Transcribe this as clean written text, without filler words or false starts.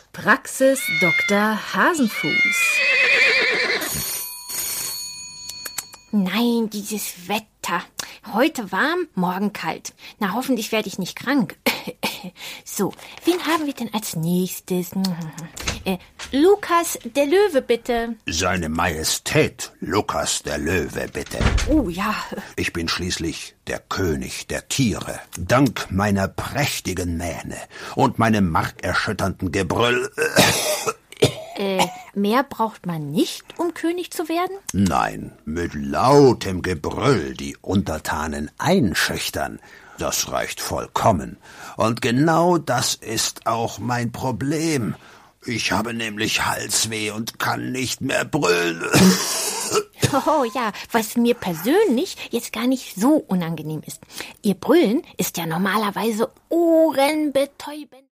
Praxis Dr. Hasenfuß. Nein, dieses Wetter. Heute warm, morgen kalt. Na, hoffentlich werde ich nicht krank. So, wen haben wir denn als nächstes? Lukas, der Löwe, bitte. Seine Majestät, Lukas der Löwe, bitte. Oh ja. Ich bin schließlich der König der Tiere. Dank meiner prächtigen Mähne und meinem markerschütternden Gebrüll. Mehr braucht man nicht, um König zu werden? Nein, mit lautem Gebrüll die Untertanen einschüchtern. Das reicht vollkommen. Und genau das ist auch mein Problem. Ich habe nämlich Halsweh und kann nicht mehr brüllen. Oh ja, was mir persönlich jetzt gar nicht so unangenehm ist. Ihr Brüllen ist ja normalerweise ohrenbetäubend.